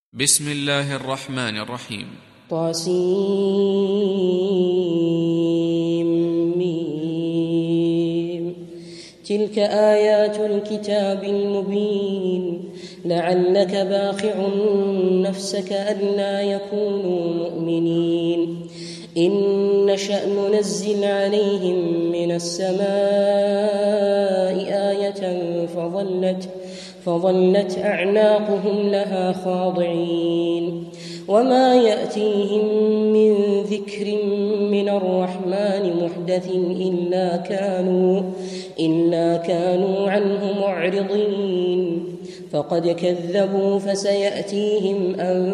بسم الله الرحمن الرحيم. طاسيم. تلك آيات الكتاب المبين لعلك باخع نفسك ألا يكونوا مؤمنين إن نشأ ننزل عليهم من السماء آية فظلت أعناقهم لها خاضعين وما يأتيهم من ذكر من الرحمن محدث إلا كانوا عنه معرضين فقد كذبوا فسيأتيهم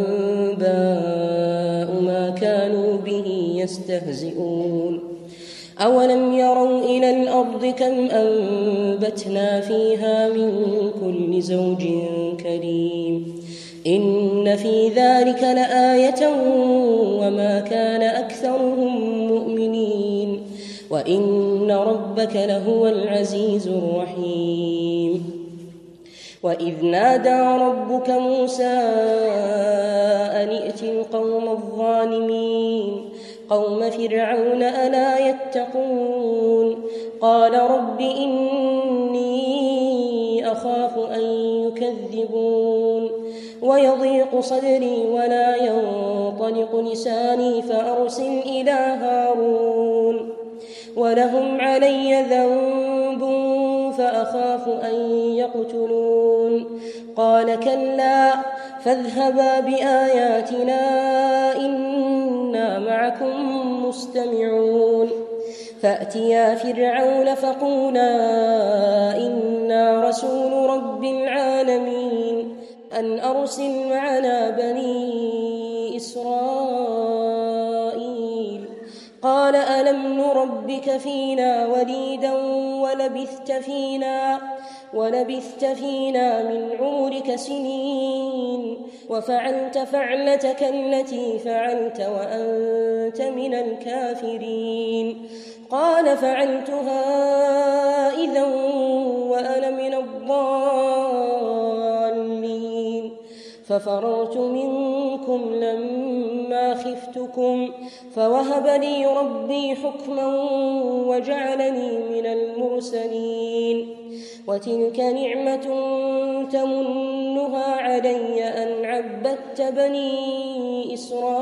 أنباء ما كانوا به يستهزئون أولم يروا إلى الأرض كم أنبتنا فيها من كل زوج كريم إن في ذلك لآية وما كان أكثرهم مؤمنين وإن ربك لهو العزيز الرحيم وإذ نادى ربك موسى أن ائت القوم الظالمين قوم فرعون ألا يتقون قال رب إني أخاف أن يكذبون ويضيق صدري ولا ينطلق لساني فأرسل إلى هارون ولهم علي ذنب فأخاف أن يقتلون قال كلا فاذهبا بآياتنا إنا معكم مستمعون فأتيا فرعون فقولا إنا رسول رب العالمين أن أرسل معنا بني إسرائيل قال ألم نربك فينا وليدا ولبثت فينا من عمرك سنين وفعلت فعلتك التي فعلت وأنت من الكافرين قال فعلتها إذا وأنا من الضالين ففررت منكم لما خفتكم فوهب لي ربي حكما وجعلني من المرسلين وتلك نعمة تمنها علي أن عبدت بني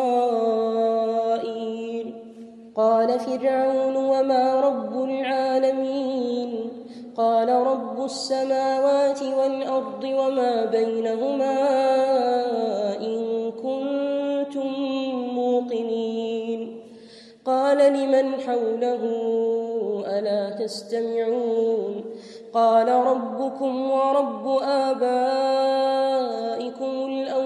إسرائيل قال فرعون وما رب العالمين قال رب السماوات والأرض وما بينهما إن كنتم موقنين قال لمن حوله ألا تستمعون قال ربكم ورب آبائكم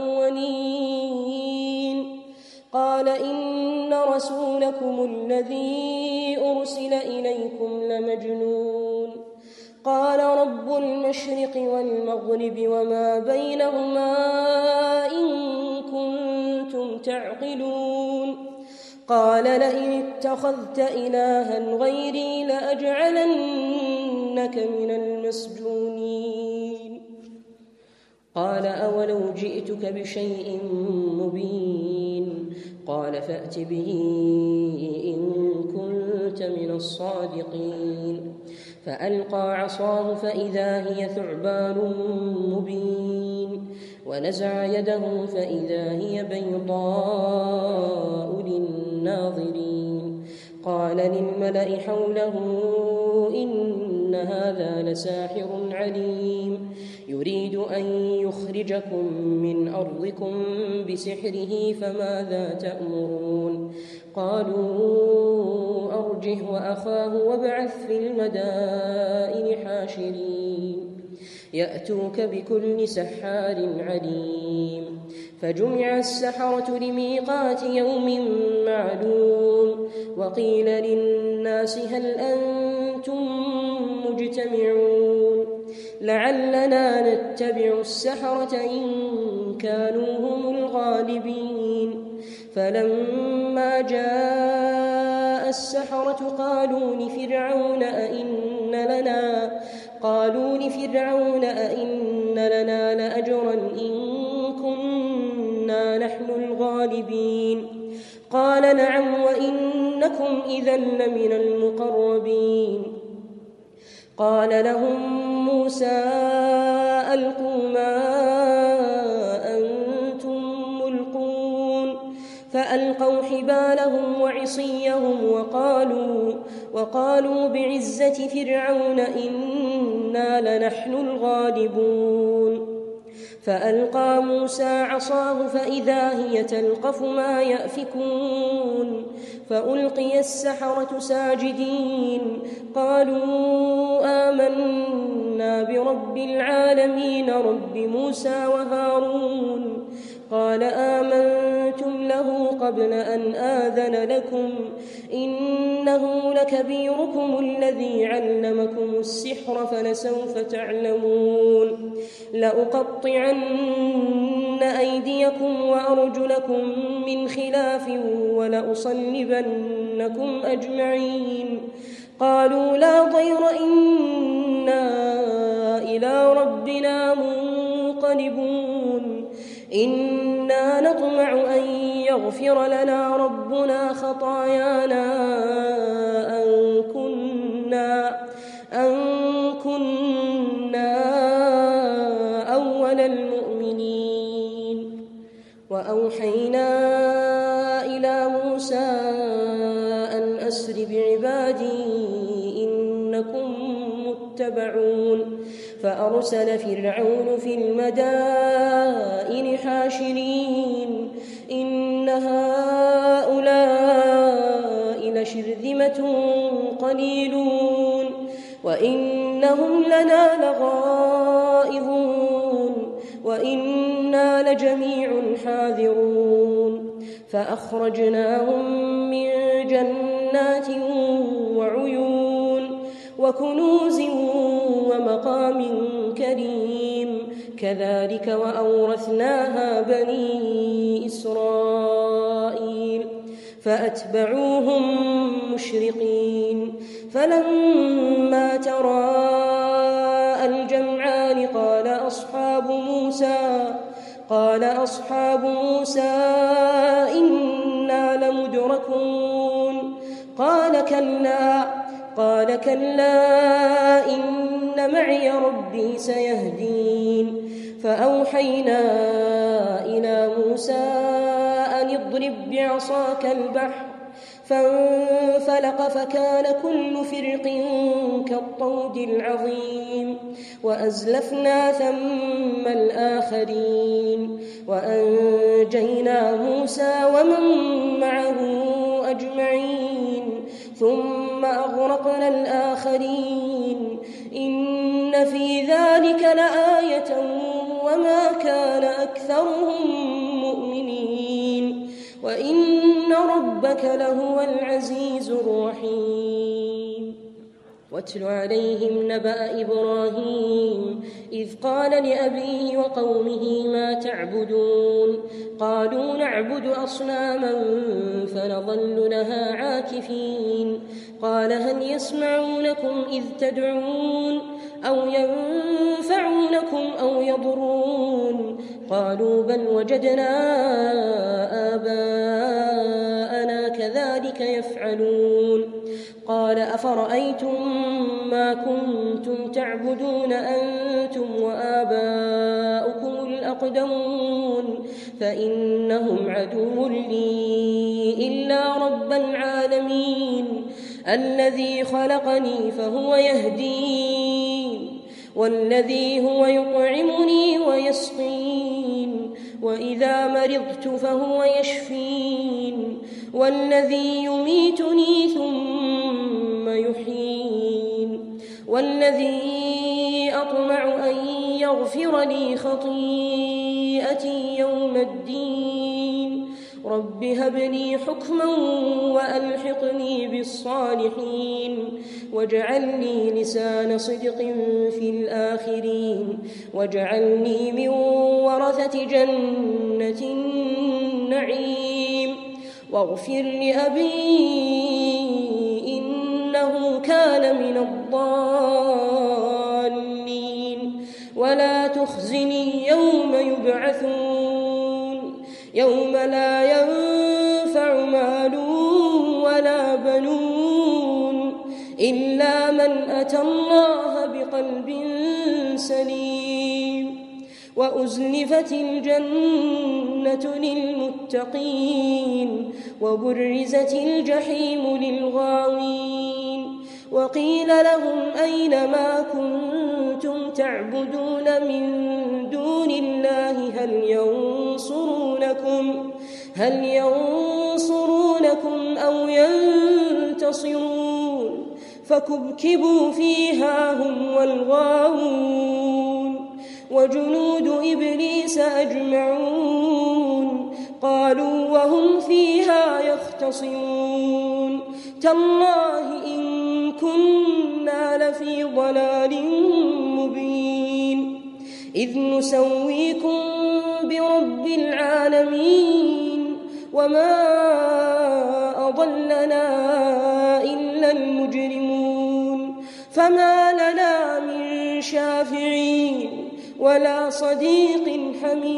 الأولين قال إن رسولكم الذي أرسل إليكم لمجنون قال رب المشرق والمغرب وما بينهما إن كنتم تعقلون قال لئن اتخذت إلها غيري لأجعلنك من المسجونين قال أولو جئتك بشيء مبين قال فأت به إن كنت من الصادقين فألقى عصاه فإذا هي ثعبان مبين ونزع يده فإذا هي بيضاء للناظرين قال للملأ حوله إن هذا لساحر عليم يريد أن يخرجكم من أرضكم بسحره فماذا تأمرون قالوا أرجه وأخاه وابعث في المدائن حاشرين يأتوك بكل سحار عليم فجمع السحرة لميقات يوم معلوم وقيل للناس هل أنتم مجتمعون لعلنا نتبع السحرة إن كانوا هم الغالبين فلما جاء السحرة قالوا لفرعون أئن لنا لأجرا إن كنا إنا نحن الغالبين. قال نعم وإنكم إذا لمن المقربين. قال لهم موسى ألقوا ما أنتم ملقون فألقوا حبالهم وعصيهم وقالوا بعزة فرعون إنا لنحن الغالبون. فألقى موسى عصاه فإذا هي تلقف ما يأفكون فألقي السحرة ساجدين قالوا آمنا برب العالمين رب موسى وهارون. قال آمنتم له قبل أن آذن لكم إنه لكبيركم الذي علمكم السحر فلسوف تعلمون لأقطعن أيديكم وأرجلكم من خلاف ولأصلبنكم أجمعين. قالوا لا ضير إنا إلى ربنا منقلبون إنا نطمع أن يغفر لنا ربنا خطايانا أن كنا أول المؤمنين. وأوحينا إلى موسى أن أسر بعبادي إنكم متبعون. فأرسل فرعون في المدائن حاشرين إن هؤلاء لشرذمة قليلون وإنهم لنا لغائظون وإنا لجميع حاذرون. فأخرجناهم من جنات وعيون وكنوز ومقام كريم كذلك وأورثناها بني إسرائيل. فأتبعوهم مشرقين فلما تراءى الجمعان قال أصحاب موسى إنا لمدركون. قال كلا إن معي ربي سيهدين. فأوحينا إلى موسى أن اضرب بعصاك البحر فانفلق فكان كل فرق كالطود العظيم وأزلفنا ثم الآخرين وأنجينا موسى ومن معه أجمعين ثم أغرقنا الآخرين إن في ذلك لآية وما كان أكثرهم مؤمنين وإن ربك لهو العزيز الرحيم. واتل عليهم نبأ إبراهيم إذ قال لأبيه وقومه ما تعبدون قالوا نعبد أصناما فنظل لها عاكفين. قال هل يسمعونكم إذ تدعون أو ينفعونكم أو يضرون قالوا بل وجدنا آباءنا كذلك يفعلون. قال أفرأيتم ما كنتم تعبدون أنتم وآباؤكم الأقدمون فإنهم عدو لي إلا رب العالمين الذي خلقني فهو يهدين والذي هو يطعمني ويسقين وإذا مرضت فهو يشفين والذي يميتني ثم يحيين والذي أطمع أن يغفر لي خطيئتي يوم الدين. رب هب لي حكما وألحقني بالصالحين واجعلني لسان صدق في الآخرين واجعلني من ورثة جنة النعيم واغفر لأبي إنه كان من الضالين ولا تخزني يوم يبعثون يوم لا ينفع مال ولا بنون إلا من أتى الله بقلب سليم وأزلفت الجنة للمتقين وبرزت الجحيم للغاوين وقيل لهم أين ما كنتم تعبدون من دون الله هل ينصرونكم أو ينتصرون فكبكبوا فيها هم والغاوون وجنود إبليس أجمعون قالوا وهم فيها يختصمون تالله إن كنا لفي ضلال مبين إذ نسويكم برب العالمين وما أضلنا إلا المجرمون فما لنا من شافعين ولا صديق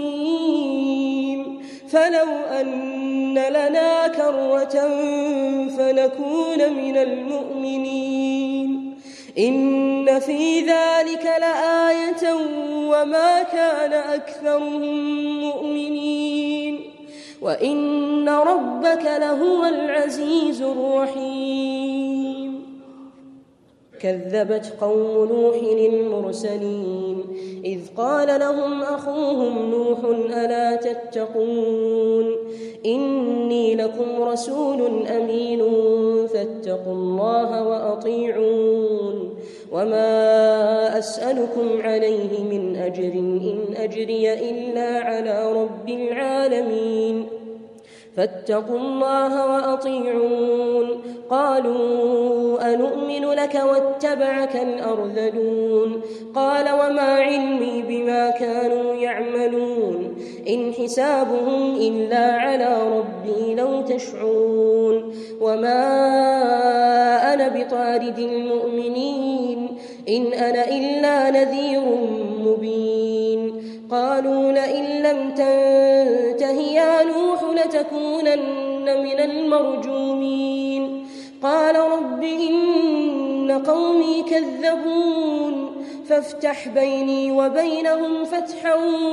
حميم فلو أن لنا كرة فنكون من المؤمنين إن في ذلك لآية وما كان أكثرهم مؤمنين وإن ربك لهو العزيز الرحيم كذبت قوم نوح المرسلين إذ قال لهم أخوهم نوح ألا تتقون إني لكم رسول أمين فاتقوا الله وأطيعون وما أسألكم عليه من أجر إن أجري إلا على رب العالمين فاتقوا الله وأطيعون قالوا أنؤمن لك واتبعك الأرذلون قال وما علمي بما كانوا يعملون إن حسابهم إلا على ربي لو تشعرون وما أنا بطارد المؤمنين إن أنا إلا نذير مبين قالوا لئن لم تنته يا نوح لتكونن من المرجومين قال رب إن قومي كذبون فافتح بيني وبينهم فتحا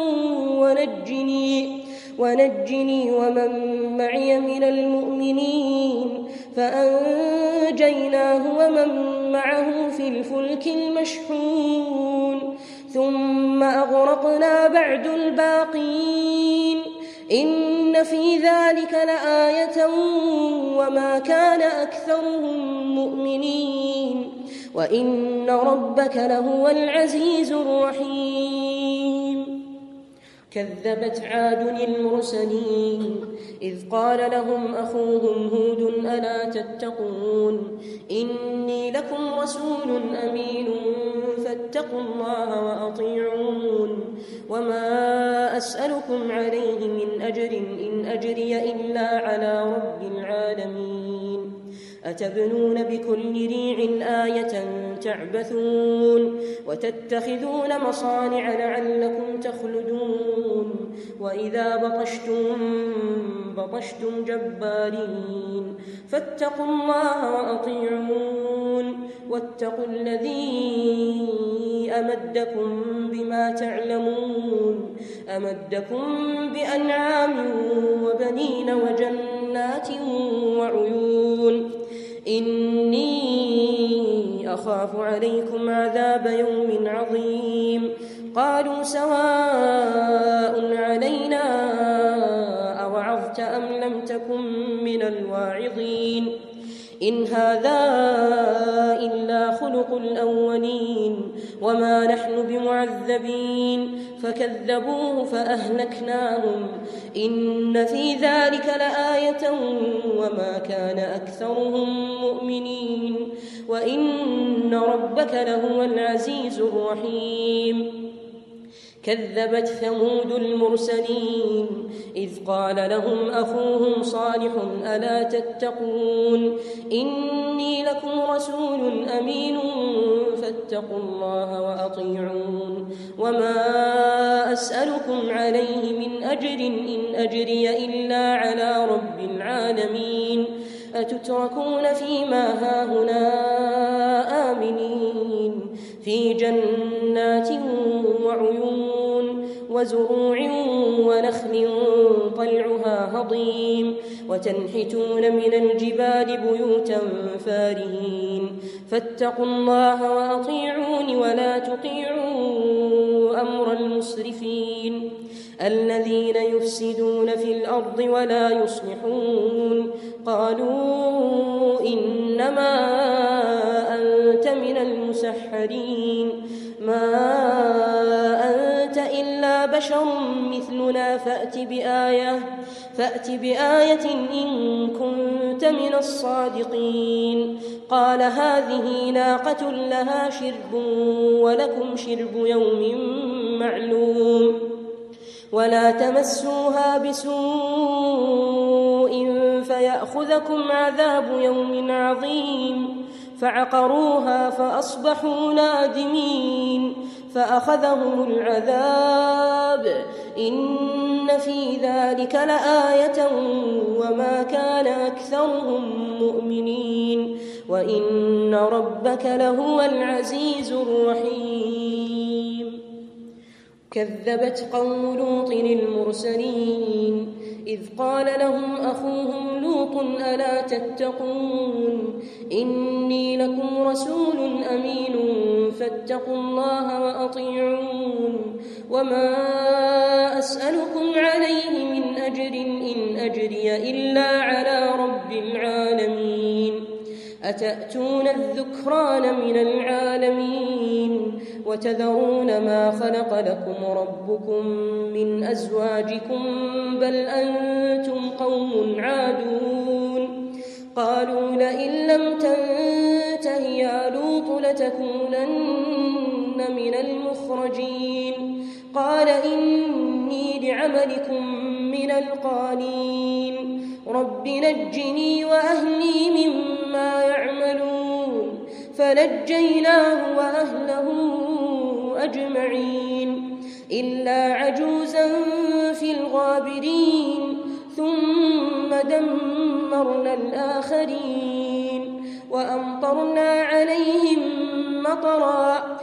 ونجني ومن معي من المؤمنين فأنجيناه ومن معه في الفلك المشحون ثم أغرقنا بعد الباقين إن في ذلك لآية وما كان أكثرهم مؤمنين وإن ربك لهو العزيز الرحيم كذبت عاد المرسلين إذ قال لهم أخوهم هود ألا تتقون إني لكم رسول أمين فاتقوا الله وأطيعون وما أسألكم عليه من أجر إن أجري إلا على رب العالمين أتبنون بكل ريع آية تعبثون وتتخذون مصانع لعلكم تخلدون وإذا بطشتم جبارين فاتقوا الله وأطيعون واتقوا الذي أمدكم بما تعلمون أمدكم بأنعام وبنين وجنات وعيون إني أخاف عليكم عذاب يوم عظيم قالوا سواء علينا أوعظت أم لم تكن من الواعظين إن هذا إلا خلق الأولين وما نحن بمعذبين فكذبوه فأهلكناهم إن في ذلك لآية وما كان أكثرهم مؤمنين وإن ربك لهو العزيز الرحيم كذبت ثمود المرسلين إذ قال لهم أخوهم صالح ألا تتقون إني لكم رسول أمين فاتقوا الله وأطيعون وما أسألكم عليه من أجر إن أجري إلا على رب العالمين أتتركون فيما هاهنا آمنين في جنات وعيون وزروع ونخل طلعها هضيم وتنحتون من الجبال بيوتا فارهين فاتقوا الله وأطيعون ولا تطيعوا أمر المسرفين الذين يفسدون في الأرض ولا يصلحون قالوا إنما أنت من المسحرين ما أنت إلا بشر مثلنا فأت بآية إن كنت من الصادقين قال هذه ناقة لها شرب ولكم شرب يوم معلوم ولا تمسوها بسوء فيأخذكم عذاب يوم عظيم فعقروها فأصبحوا نادمين فأخذهم العذاب إن في ذلك لآية وما كان أكثرهم مؤمنين وإن ربك لهو العزيز الرحيم كذبت قوم لوط المرسلين إذ قال لهم أخوهم لوط ألا تتقون إني لكم رسول أمين فاتقوا الله وأطيعون وما أسألكم عليه من أجر إن أجري إلا على رب العالمين أتأتون الذكران من العالمين وتذرون ما خلق لكم ربكم من أزواجكم بل أنتم قوم عادون قالوا لئن لم تنته يا لوط لتكونن من المخرجين قال إني لعملكم من القالين رب نجني وأهلي مما يعملون فنجيناه وأهله أجمعين إلا عجوزا في الغابرين ثم دمرنا الآخرين وأمطرنا عليهم مطرا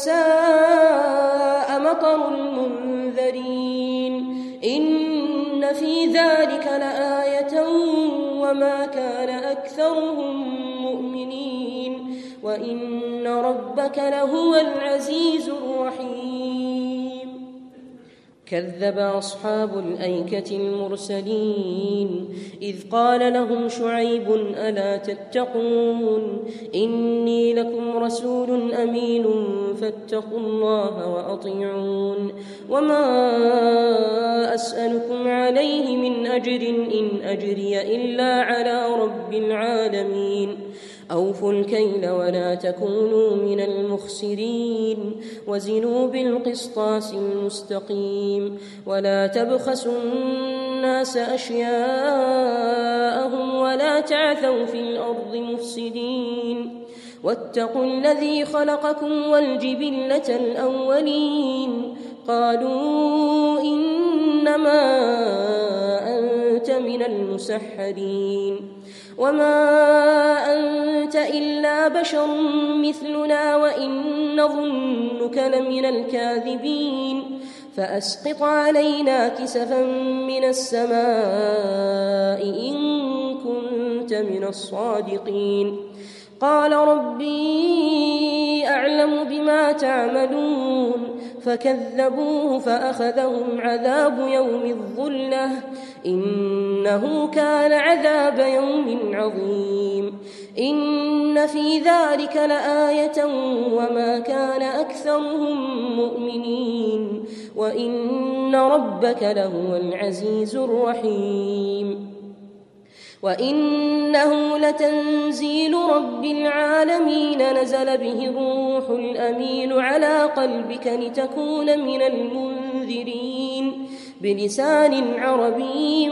فساء مطر المنذرين إن في ذلك لآية وما كان أكثرهم مؤمنين وإن ربك لهو العزيز الرحيم كذب أصحاب الأيكة المرسلين إذ قال لهم شعيب ألا تتقون إني لكم رسول أمين فاتقوا الله وأطيعون وما أسألكم عليه من أجر إن أجري إلا على رب العالمين أوفوا الكيل ولا تكونوا من المخسرين وزنوا بالقسطاس المستقيم ولا تبخسوا الناس أشياءهم ولا تعثوا في الأرض مفسدين واتقوا الذي خلقكم والجبلة الأولين قالوا إنما أنت من المسحرين وما أنت إلا بشر مثلنا وإن نظنك لمن الكاذبين فأسقط علينا كسفا من السماء إن كنت من الصادقين قال ربي أعلم بما تعملون فكذبوه فأخذهم عذاب يوم الظلة إنه كان عذاب يوم عظيم إن في ذلك لآية وما كان أكثرهم مؤمنين وإن ربك لهو العزيز الرحيم وإنه لتنزيل رب العالمين نزل به الروح الأمين على قلبك لتكون من المنذرين بلسان عربي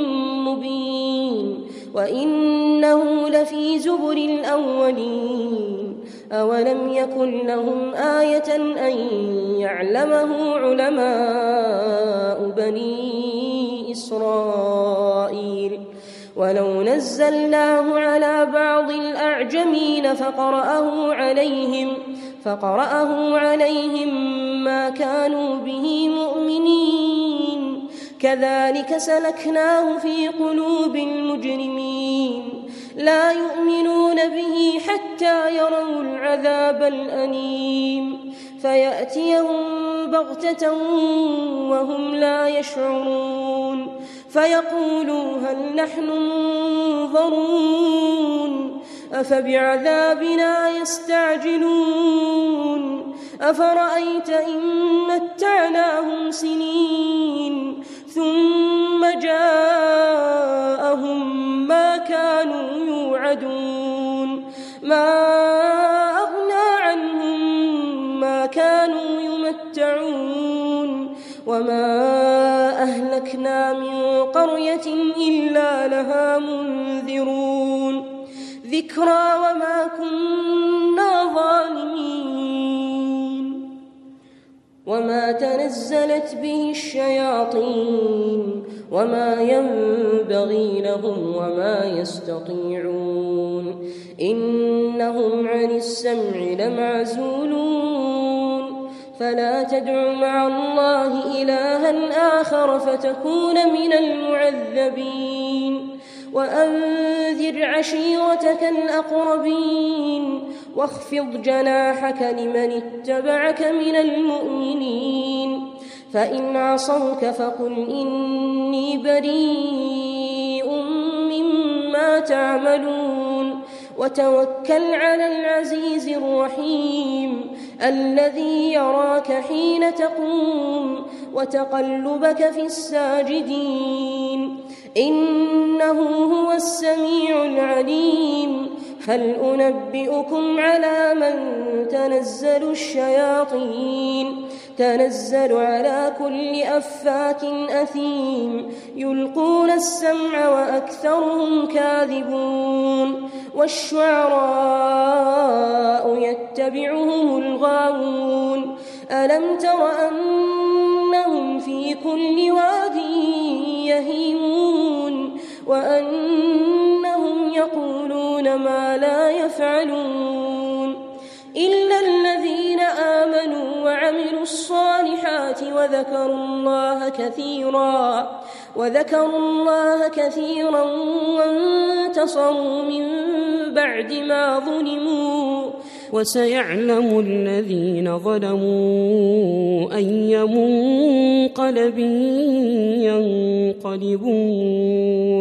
مبين وإنه لفي زبر الأولين أولم يكن لهم آية أن يعلمه علماء بني إسرائيل ولو نزلناه على بعض الأعجمين فقرأه عليهم ما كانوا به مؤمنين كذلك سلكناه في قلوب المجرمين لا يؤمنون به حتى يروا العذاب الأليم فيأتيهم بغتة وهم لا يشعرون فيقولوا هل نحن منظرون أفبعذابنا يستعجلون أفرأيت إن متعناهم سنين ثم جاءهم ما كانوا يوعدون ما أغنى عنهم ما كانوا يمتعون وما أهلكنا من قرية إلا لها منذرون ذكرى وما كنا ظالمين وما تنزلت به الشياطين وما ينبغي لهم وما يستطيعون إنهم عن السمع لمعزولون فلا تدع مع الله إلها آخر فتكون من المعذبين وأنذر عشيرتك الأقربين واخفض جناحك لمن اتبعك من المؤمنين فإن عصوك فقل إني بريء مما تعملون وتوكل على العزيز الرحيم الذي يراك حين تقوم وتقلبك في الساجدين إنه هو السميع العليم هل أنبئكم على من تنزل الشياطين تنزل على كل أفاك أثيم يلقون السمع وأكثرهم كاذبون والشعراء يتبعهم الغاوون ألم تر أنهم في كل واد يهيمون وأنهم يقولون ما لا يفعلون إلا الذين آمنوا وعملوا الصالحات وذكروا الله كثيرا وانتصروا من بعد ما ظلموا وسيعلم الذين ظلموا أي منقلب ينقلبون